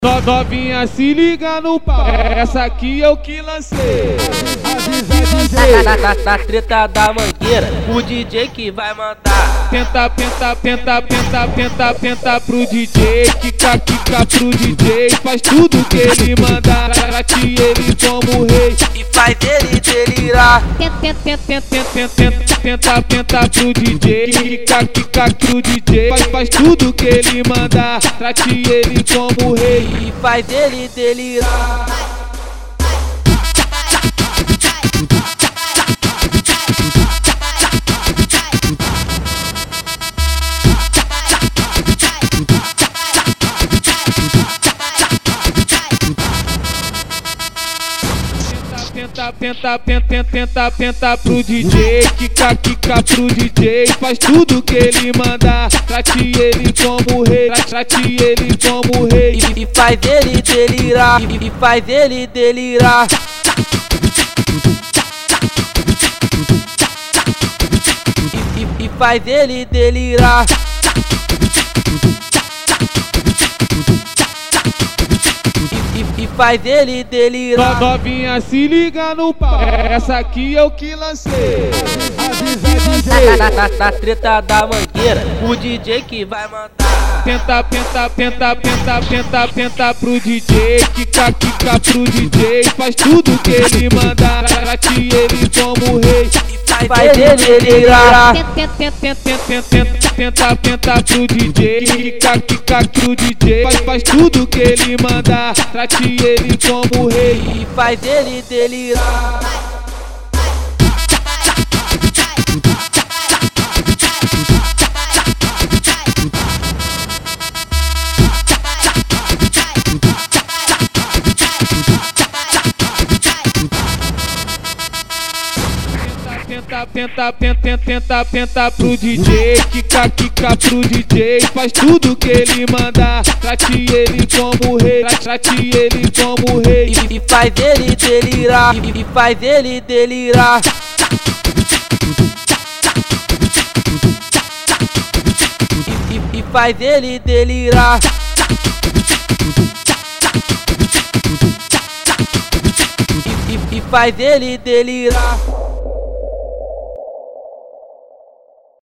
Novinha, se liga no pau, essa aqui eu que lancei. Na treta da mangueira, o DJ que vai mandar. Penta pro DJ, quica pro DJ. Faz tudo que ele mandar, trate ele como rei E faz ele delirar. Penta pro DJ, quica pro DJ. Faz tudo que ele mandar, trate ele como rei E faz ele delirar. Penta pro DJ, quica pro DJ. Faz tudo que ele mandar, trate ele como rei, trate ele como rei E faz ele delirar. E faz ele delirar. E faz ele delirar. E faz ele delirar. Novinha, se liga no pau, essa aqui eu que lancei. Na treta da mangueira, o DJ que vai mandar. Penta pro DJ, quica pro DJ. Faz tudo que ele mandar, trate ele como rei E faz ele delirar. Penta pro DJ, quica pro DJ. Faz tudo que ele mandar, trate ele como rei E faz ele delirar. Penta pro DJ, quica pro DJ. Faz tudo que ele mandar, trate ele como rei, trate ele como rei E faz ele delirar. E faz ele delirar. E faz ele delirar. E faz ele delirar.